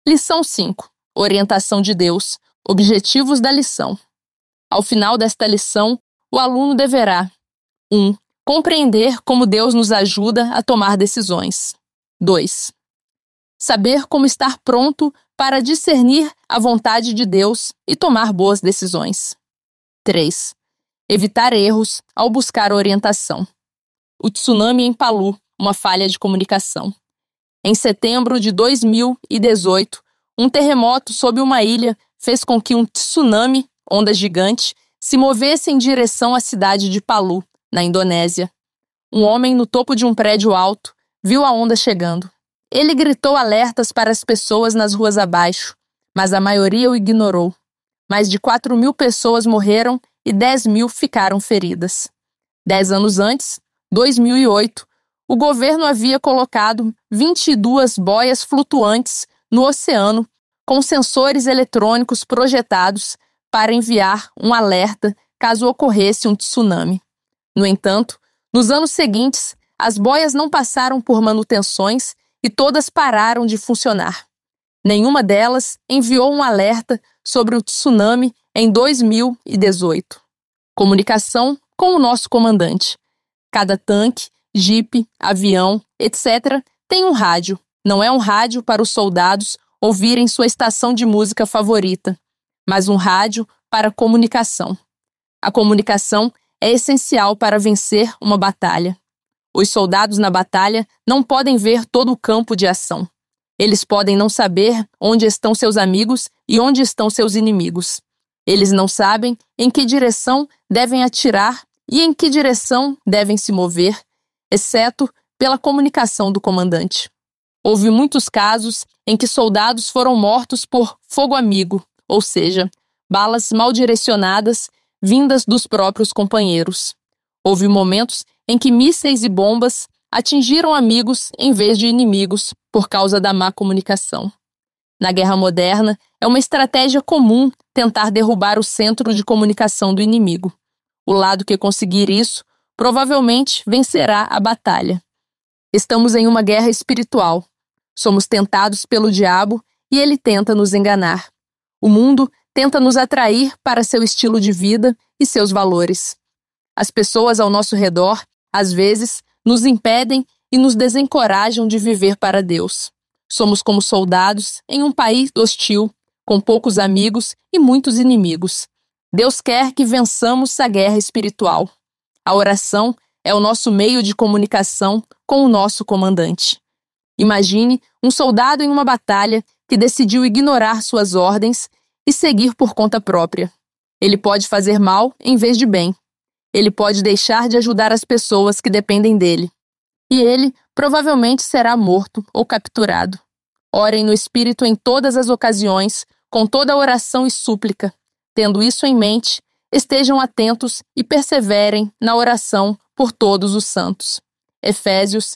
Lição 5. Orientação de Deus. Objetivos da lição. Ao final desta lição, o aluno deverá 1. Compreender como Deus nos ajuda a tomar decisões. 2. Saber como estar pronto para discernir a vontade de Deus e tomar boas decisões. 3. Evitar erros ao buscar orientação. O tsunami em Palu, uma falha de comunicação. Em setembro de 2018, um terremoto sob uma ilha fez com que um tsunami, onda gigante, se movesse em direção à cidade de Palu, na Indonésia. Um homem no topo de um prédio alto viu a onda chegando. Ele gritou alertas para as pessoas nas ruas abaixo, mas a maioria o ignorou. Mais de 4.000 pessoas morreram e 10.000 ficaram feridas. 10 anos antes, 2008, o governo havia colocado 22 boias flutuantes no oceano com sensores eletrônicos projetados para enviar um alerta caso ocorresse um tsunami. No entanto, nos anos seguintes, as boias não passaram por manutenções e todas pararam de funcionar. Nenhuma delas enviou um alerta sobre o tsunami em 2018. Comunicação com o nosso comandante. Cada tanque, jipe, avião, etc. tem um rádio. Não é um rádio para os soldados ouvirem sua estação de música favorita, mas um rádio para comunicação. A comunicação é essencial para vencer uma batalha. Os soldados na batalha não podem ver todo o campo de ação. Eles podem não saber onde estão seus amigos e onde estão seus inimigos. Eles não sabem em que direção devem atirar e em que direção devem se mover, exceto pela comunicação do comandante. Houve muitos casos em que soldados foram mortos por fogo amigo, ou seja, balas mal direcionadas vindas dos próprios companheiros. Houve momentos em que mísseis e bombas atingiram amigos em vez de inimigos por causa da má comunicação. Na guerra moderna, é uma estratégia comum tentar derrubar o centro de comunicação do inimigo. O lado que conseguir isso provavelmente vencerá a batalha. Estamos em uma guerra espiritual. Somos tentados pelo diabo e ele tenta nos enganar. O mundo tenta nos atrair para seu estilo de vida e seus valores. As pessoas ao nosso redor, às vezes, nos impedem e nos desencorajam de viver para Deus. Somos como soldados em um país hostil, com poucos amigos e muitos inimigos. Deus quer que vençamos a guerra espiritual. A oração é o nosso meio de comunicação com o nosso comandante. Imagine um soldado em uma batalha que decidiu ignorar suas ordens e seguir por conta própria. Ele pode fazer mal em vez de bem. Ele pode deixar de ajudar as pessoas que dependem dele. E ele provavelmente será morto ou capturado. Orem no Espírito em todas as ocasiões, com toda oração e súplica. Tendo isso em mente, estejam atentos e perseverem na oração por todos os santos. Efésios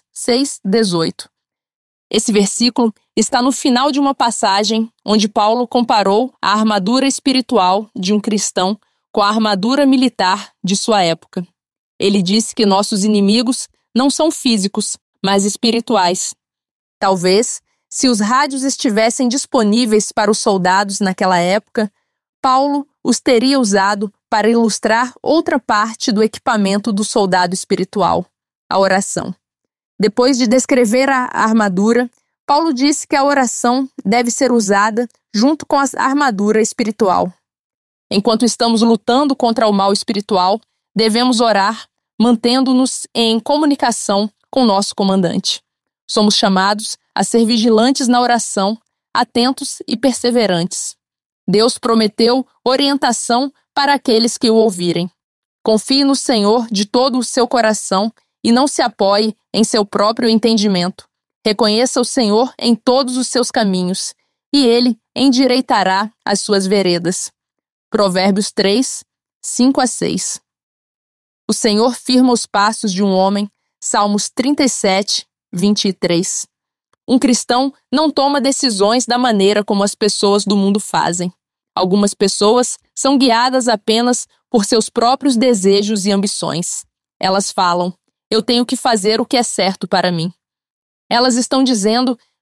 6:18. Esse versículo está no final de uma passagem onde Paulo comparou a armadura espiritual de um cristão com a armadura militar de sua época. Ele disse que nossos inimigos não são físicos, mas espirituais. Talvez, se os rádios estivessem disponíveis para os soldados naquela época, Paulo os teria usado para ilustrar outra parte do equipamento do soldado espiritual, a oração. Depois de descrever a armadura, Paulo disse que a oração deve ser usada junto com a armadura espiritual. Enquanto estamos lutando contra o mal espiritual, devemos orar, mantendo-nos em comunicação com nosso comandante. Somos chamados a ser vigilantes na oração, atentos e perseverantes. Deus prometeu orientação para aqueles que o ouvirem. Confie no Senhor de todo o seu coração e não se apoie em seu próprio entendimento. Reconheça o Senhor em todos os seus caminhos, e Ele endireitará as suas veredas. Provérbios 3, 5-6. O Senhor firma os passos de um homem. Salmos 37, 23. Um cristão não toma decisões da maneira como as pessoas do mundo fazem. Algumas pessoas são guiadas apenas por seus próprios desejos e ambições. Elas falam: eu tenho que fazer o que é certo para mim. Elas estão dizendo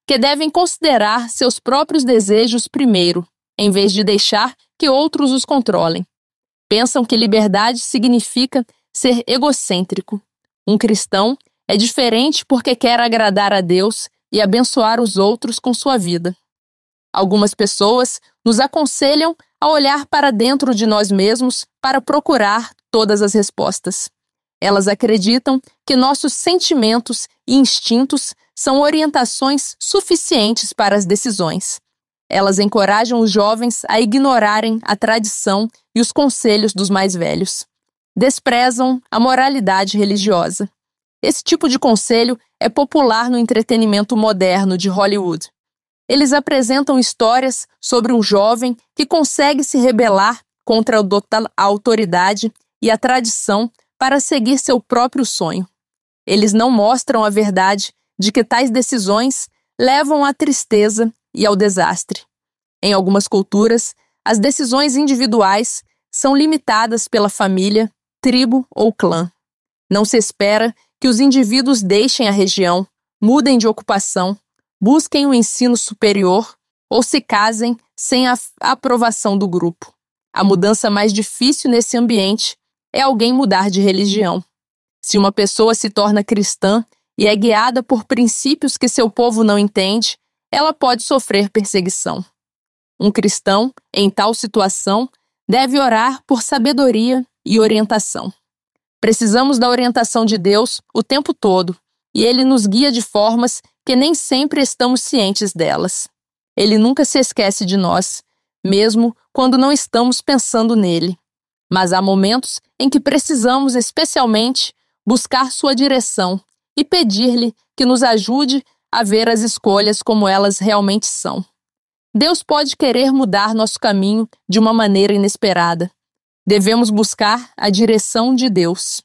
que devem considerar seus próprios desejos primeiro, em vez de deixar que outros os controlem. Pensam que liberdade significa ser egocêntrico. Um cristão é diferente porque quer agradar a Deus e abençoar os outros com sua vida. Algumas pessoas nos aconselham a olhar para dentro de nós mesmos para procurar todas as respostas. Elas acreditam que nossos sentimentos e instintos são orientações suficientes para as decisões. Elas encorajam os jovens a ignorarem a tradição e os conselhos dos mais velhos. Desprezam a moralidade religiosa. Esse tipo de conselho é popular no entretenimento moderno de Hollywood. Eles apresentam histórias sobre um jovem que consegue se rebelar contra a autoridade e a tradição para seguir seu próprio sonho. Eles não mostram a verdade de que tais decisões levam à tristeza e ao desastre. Em algumas culturas, as decisões individuais são limitadas pela família, tribo ou clã. Não se espera que os indivíduos deixem a região, mudem de ocupação, busquem um ensino superior ou se casem sem a aprovação do grupo. A mudança mais difícil nesse ambiente é alguém mudar de religião. Se uma pessoa se torna cristã e é guiada por princípios que seu povo não entende, ela pode sofrer perseguição. Um cristão, em tal situação, deve orar por sabedoria e orientação. Precisamos da orientação de Deus o tempo todo, e Ele nos guia de formas que nem sempre estamos cientes delas. Ele nunca se esquece de nós, mesmo quando não estamos pensando nele. Mas há momentos em que precisamos especialmente buscar sua direção e pedir-lhe que nos ajude a ver as escolhas como elas realmente são. Deus pode querer mudar nosso caminho de uma maneira inesperada. Devemos buscar a direção de Deus.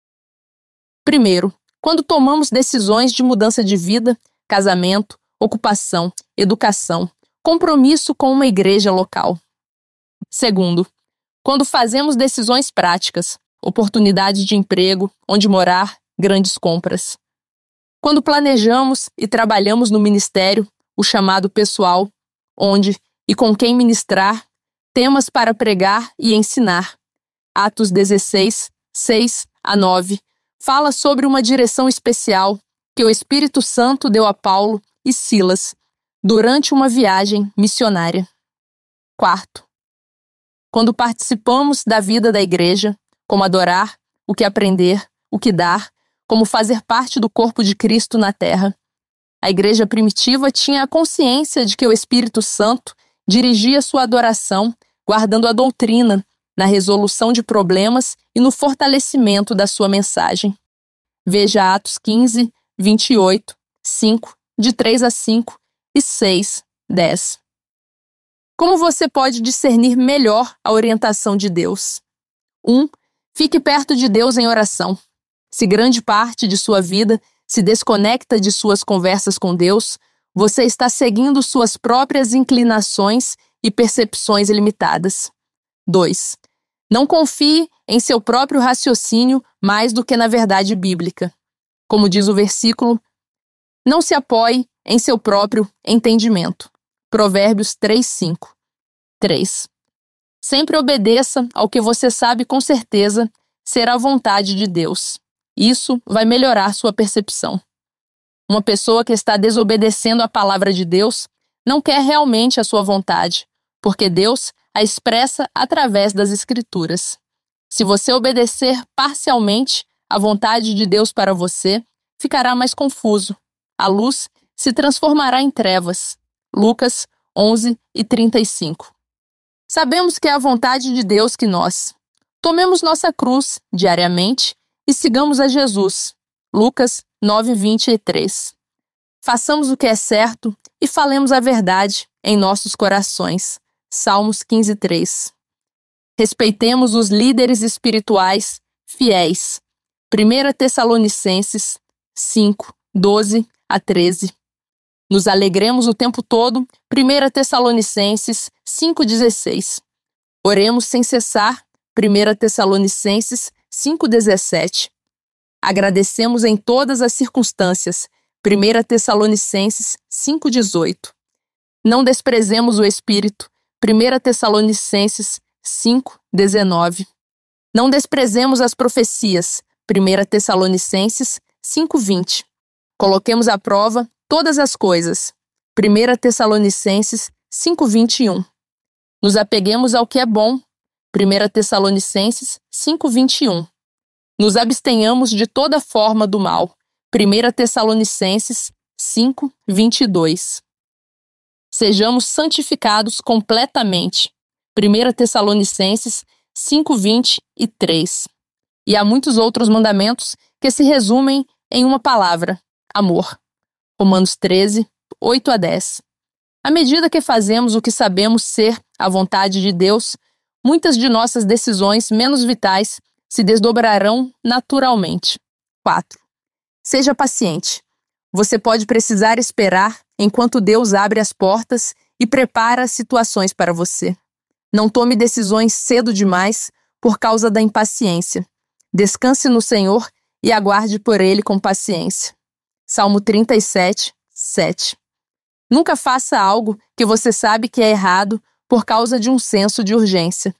Primeiro, quando tomamos decisões de mudança de vida, casamento, ocupação, educação, compromisso com uma igreja local. Segundo, quando fazemos decisões práticas, oportunidades de emprego, onde morar, grandes compras. Quando planejamos e trabalhamos no ministério, o chamado pessoal, onde e com quem ministrar, temas para pregar e ensinar. Atos 16, 6-9, fala sobre uma direção especial que o Espírito Santo deu a Paulo e Silas durante uma viagem missionária. Quarto, quando participamos da vida da igreja, como adorar, o que aprender, o que dar, como fazer parte do corpo de Cristo na terra. A igreja primitiva tinha a consciência de que o Espírito Santo dirigia sua adoração, guardando a doutrina, na resolução de problemas e no fortalecimento da sua mensagem. Veja Atos 15, 28, 5, de 3-5 e 6, 10. Como você pode discernir melhor a orientação de Deus? 1. Fique perto de Deus em oração. Se grande parte de sua vida se desconecta de suas conversas com Deus, você está seguindo suas próprias inclinações e percepções limitadas. 2. Não confie em seu próprio raciocínio mais do que na verdade bíblica. Como diz o versículo, não se apoie em seu próprio entendimento. Provérbios 3:5. 3. Sempre obedeça ao que você sabe com certeza ser a vontade de Deus. Isso vai melhorar sua percepção. Uma pessoa que está desobedecendo a palavra de Deus não quer realmente a sua vontade, porque Deus a expressa através das Escrituras. Se você obedecer parcialmente à vontade de Deus para você, ficará mais confuso. A luz se transformará em trevas. Lucas 11:35. Sabemos que é a vontade de Deus que nós tomemos nossa cruz diariamente e sigamos a Jesus. Lucas 9:23. Façamos o que é certo e falemos a verdade em nossos corações. Salmos 15:3. Respeitemos os líderes espirituais fiéis. 1 Tessalonicenses 5:12-13. Nos alegremos o tempo todo. 1 Tessalonicenses 5:16. Oremos sem cessar. 1 Tessalonicenses 5:17. Agradecemos em todas as circunstâncias. 1 Tessalonicenses 5,18. Não desprezemos o Espírito. 1 Tessalonicenses 5,19. Não desprezemos as profecias. 1 Tessalonicenses 5,20. Coloquemos à prova todas as coisas. 1 Tessalonicenses 5,21. Nos apeguemos ao que é bom. 1 Tessalonicenses 5,21. Nos abstenhamos de toda forma do mal. 1 Tessalonicenses 5,22. Sejamos santificados completamente. 1 Tessalonicenses 5,23. E há muitos outros mandamentos que se resumem em uma palavra: amor. Romanos 13, 8-10. À medida que fazemos o que sabemos ser a vontade de Deus, muitas de nossas decisões menos vitais se desdobrarão naturalmente. 4. Seja paciente. Você pode precisar esperar enquanto Deus abre as portas e prepara as situações para você. Não tome decisões cedo demais por causa da impaciência. Descanse no Senhor e aguarde por Ele com paciência. Salmo 37, 7. Nunca faça algo que você sabe que é errado por causa de um senso de urgência.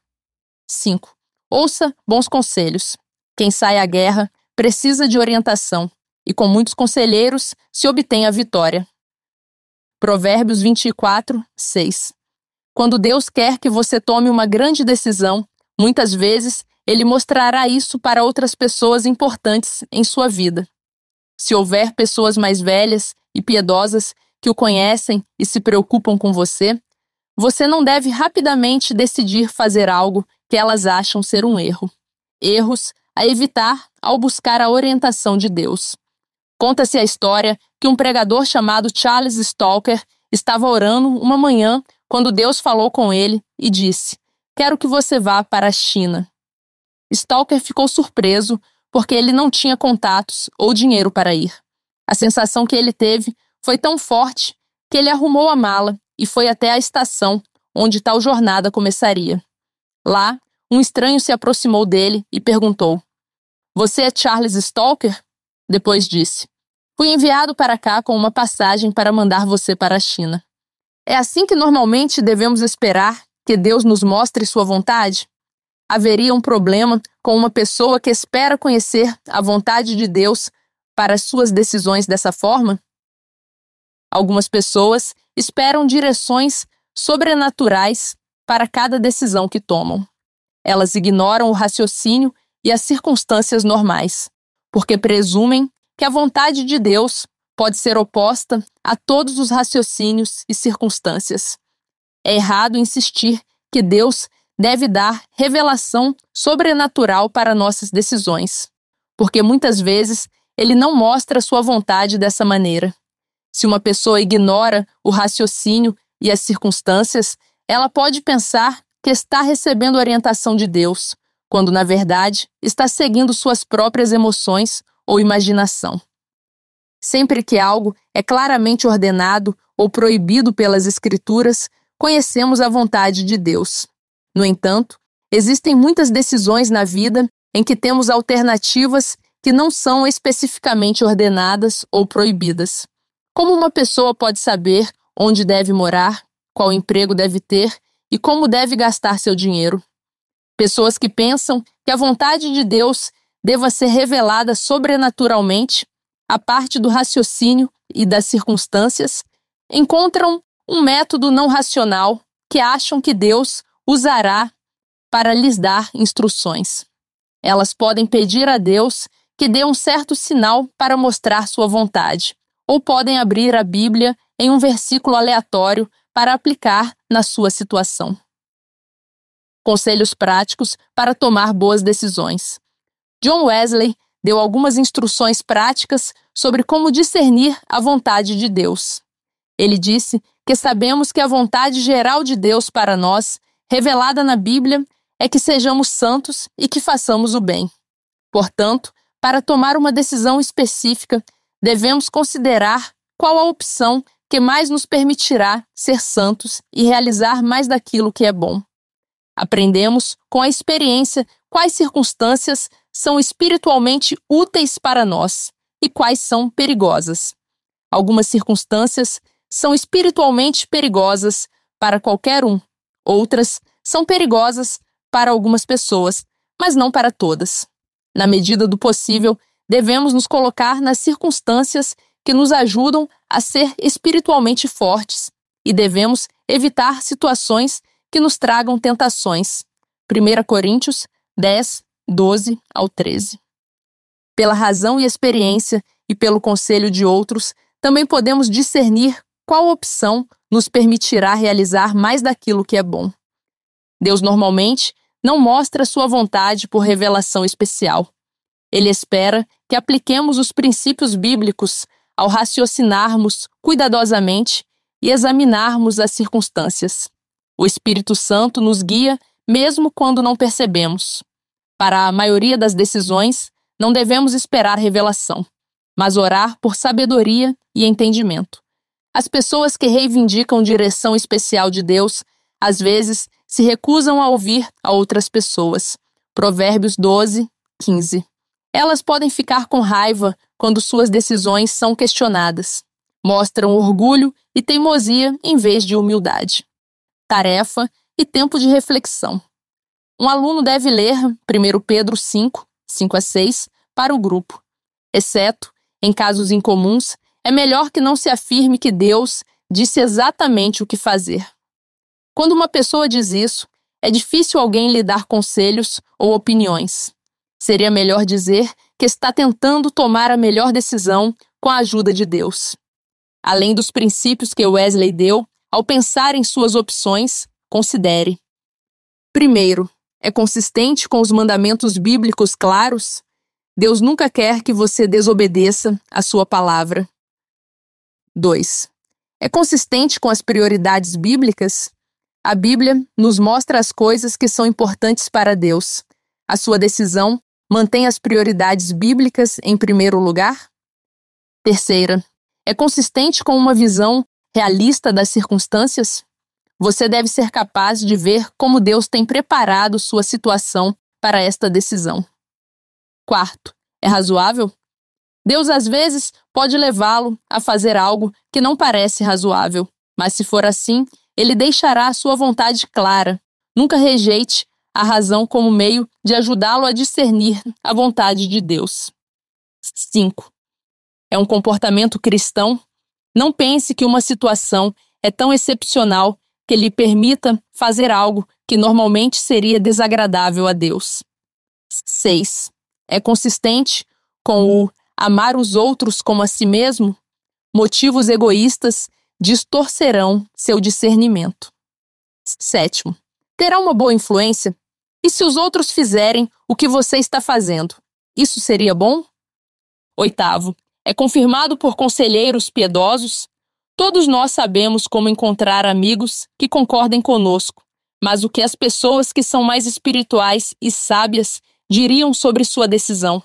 5. Ouça bons conselhos. Quem sai à guerra precisa de orientação, e com muitos conselheiros se obtém a vitória. Provérbios 24, 6. Quando Deus quer que você tome uma grande decisão, muitas vezes Ele mostrará isso para outras pessoas importantes em sua vida. Se houver pessoas mais velhas e piedosas que o conhecem e se preocupam com você, você não deve rapidamente decidir fazer algo que elas acham ser um erro. Erros a evitar ao buscar a orientação de Deus. Conta-se a história que um pregador chamado Charles Stalker estava orando uma manhã quando Deus falou com ele e disse: "Quero que você vá para a China." Stalker ficou surpreso porque ele não tinha contatos ou dinheiro para ir. A sensação que ele teve foi tão forte que ele arrumou a mala e foi até a estação onde tal jornada começaria. Lá, um estranho se aproximou dele e perguntou: "Você é Charles Stalker?" Depois disse: "Fui enviado para cá com uma passagem para mandar você para a China." É assim que normalmente devemos esperar que Deus nos mostre sua vontade? Haveria um problema com uma pessoa que espera conhecer a vontade de Deus para as suas decisões dessa forma? Algumas pessoas esperam direções sobrenaturais para cada decisão que tomam. Elas ignoram o raciocínio e as circunstâncias normais, porque presumem que a vontade de Deus pode ser oposta a todos os raciocínios e circunstâncias. É errado insistir que Deus deve dar revelação sobrenatural para nossas decisões, porque muitas vezes Ele não mostra sua vontade dessa maneira. Se uma pessoa ignora o raciocínio e as circunstâncias, ela pode pensar que está recebendo orientação de Deus, quando na verdade está seguindo suas próprias emoções ou imaginação. Sempre que algo é claramente ordenado ou proibido pelas Escrituras, conhecemos a vontade de Deus. No entanto, existem muitas decisões na vida em que temos alternativas que não são especificamente ordenadas ou proibidas. Como uma pessoa pode saber onde deve morar, qual emprego deve ter e como deve gastar seu dinheiro? Pessoas que pensam que a vontade de Deus deva ser revelada sobrenaturalmente, a parte do raciocínio e das circunstâncias, encontram um método não racional que acham que Deus usará para lhes dar instruções. Elas podem pedir a Deus que dê um certo sinal para mostrar sua vontade, ou podem abrir a Bíblia em um versículo aleatório para aplicar na sua situação. Conselhos práticos para tomar boas decisões. John Wesley deu algumas instruções práticas sobre como discernir a vontade de Deus. Ele disse que sabemos que a vontade geral de Deus para nós, revelada na Bíblia, é que sejamos santos e que façamos o bem. Portanto, para tomar uma decisão específica, devemos considerar qual a opção que mais nos permitirá ser santos e realizar mais daquilo que é bom. Aprendemos com a experiência quais circunstâncias são espiritualmente úteis para nós e quais são perigosas. Algumas circunstâncias são espiritualmente perigosas para qualquer um. Outras são perigosas para algumas pessoas, mas não para todas. Na medida do possível, devemos nos colocar nas circunstâncias que nos ajudam a ser espiritualmente fortes e devemos evitar situações que nos tragam tentações. 1 Coríntios 10, 12 ao 13. Pela razão e experiência e pelo conselho de outros, também podemos discernir qual opção nos permitirá realizar mais daquilo que é bom. Deus normalmente não mostra sua vontade por revelação especial. Ele espera que apliquemos os princípios bíblicos ao raciocinarmos cuidadosamente e examinarmos as circunstâncias. O Espírito Santo nos guia mesmo quando não percebemos. Para a maioria das decisões, não devemos esperar revelação, mas orar por sabedoria e entendimento. As pessoas que reivindicam direção especial de Deus, às vezes, se recusam a ouvir a outras pessoas. Provérbios 12, 15. Elas podem ficar com raiva quando suas decisões são questionadas. Mostram orgulho e teimosia em vez de humildade. Tarefa e tempo de reflexão. Um aluno deve ler 1 Pedro 5, 5 a 6, para o grupo. Exceto em casos incomuns, é melhor que não se afirme que Deus disse exatamente o que fazer. Quando uma pessoa diz isso, é difícil alguém lhe dar conselhos ou opiniões. Seria melhor dizer que está tentando tomar a melhor decisão com a ajuda de Deus. Além dos princípios que Wesley deu, ao pensar em suas opções, considere: primeiro, é consistente com os mandamentos bíblicos claros? Deus nunca quer que você desobedeça a sua palavra. 2. É consistente com as prioridades bíblicas? A Bíblia nos mostra as coisas que são importantes para Deus. A sua decisão mantém as prioridades bíblicas em primeiro lugar? Terceira, é consistente com uma visão realista das circunstâncias? Você deve ser capaz de ver como Deus tem preparado sua situação para esta decisão. Quarto, é razoável? Deus às vezes pode levá-lo a fazer algo que não parece razoável, mas se for assim, Ele deixará a sua vontade clara. Nunca rejeite a razão como meio de ajudá-lo a discernir a vontade de Deus. 5. É um comportamento cristão? Não pense que uma situação é tão excepcional que lhe permita fazer algo que normalmente seria desagradável a Deus. 6. É consistente com o amar os outros como a si mesmo? Motivos egoístas distorcerão seu discernimento. 7. Terá uma boa influência? E se os outros fizerem o que você está fazendo? Isso seria bom? 8. É confirmado por conselheiros piedosos? Todos nós sabemos como encontrar amigos que concordem conosco, mas o que as pessoas que são mais espirituais e sábias diriam sobre sua decisão?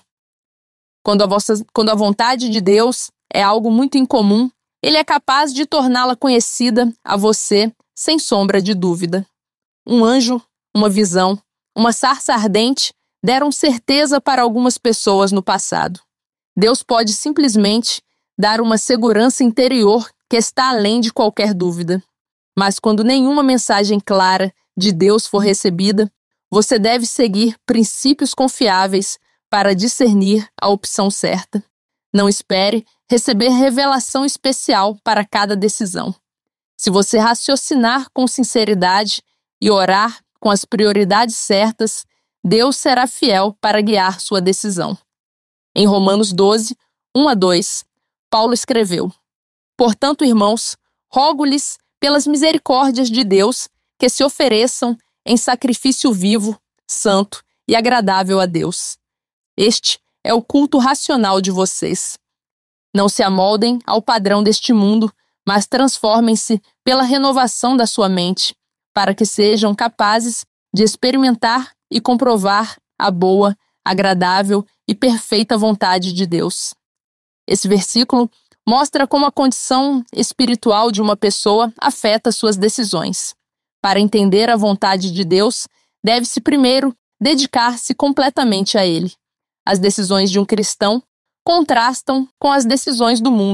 Quando a vontade de Deus é algo muito incomum, Ele é capaz de torná-la conhecida a você sem sombra de dúvida. Um anjo, uma visão, uma sarça ardente deram certeza para algumas pessoas no passado. Deus pode simplesmente dar uma segurança interior que está além de qualquer dúvida. Mas quando nenhuma mensagem clara de Deus for recebida, você deve seguir princípios confiáveis para discernir a opção certa. Não espere receber revelação especial para cada decisão. Se você raciocinar com sinceridade e orar com as prioridades certas, Deus será fiel para guiar sua decisão. Em Romanos 12, 1 a 2, Paulo escreveu: Portanto, irmãos, rogo-lhes pelas misericórdias de Deus que se ofereçam em sacrifício vivo, santo e agradável a Deus. Este é o culto racional de vocês. Não se amoldem ao padrão deste mundo, mas transformem-se pela renovação da sua mente, para que sejam capazes de experimentar e comprovar a boa, agradável e perfeita vontade de Deus. Esse versículo mostra como a condição espiritual de uma pessoa afeta suas decisões. Para entender a vontade de Deus, deve-se primeiro dedicar-se completamente a Ele. As decisões de um cristão contrastam com as decisões do mundo,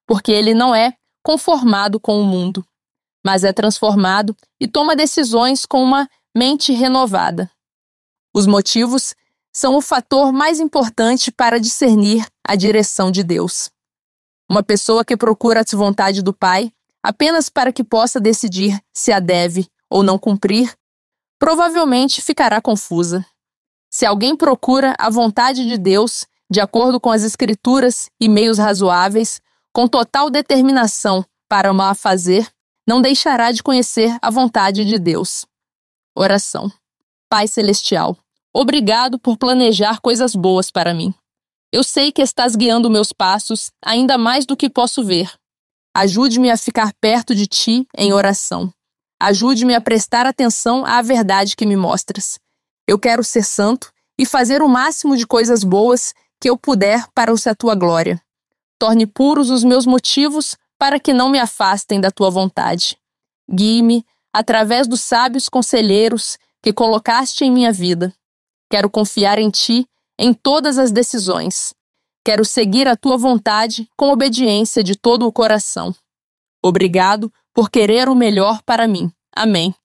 porque ele não é conformado com o mundo, mas é transformado e toma decisões com uma mente renovada. Os motivos são o fator mais importante para discernir a direção de Deus. Uma pessoa que procura a vontade do Pai apenas para que possa decidir se a deve ou não cumprir, provavelmente ficará confusa. Se alguém procura a vontade de Deus, de acordo com as Escrituras e meios razoáveis, com total determinação para o a fazer, não deixará de conhecer a vontade de Deus. Oração. Pai Celestial, obrigado por planejar coisas boas para mim. Eu sei que estás guiando meus passos ainda mais do que posso ver. Ajude-me a ficar perto de Ti em oração. Ajude-me a prestar atenção à verdade que me mostras. Eu quero ser santo e fazer o máximo de coisas boas que eu puder para a Tua glória. Torne puros os meus motivos para que não me afastem da Tua vontade. Guie-me através dos sábios conselheiros que colocaste em minha vida. Quero confiar em Ti em todas as decisões. Quero seguir a Tua vontade com obediência de todo o coração. Obrigado por querer o melhor para mim. Amém.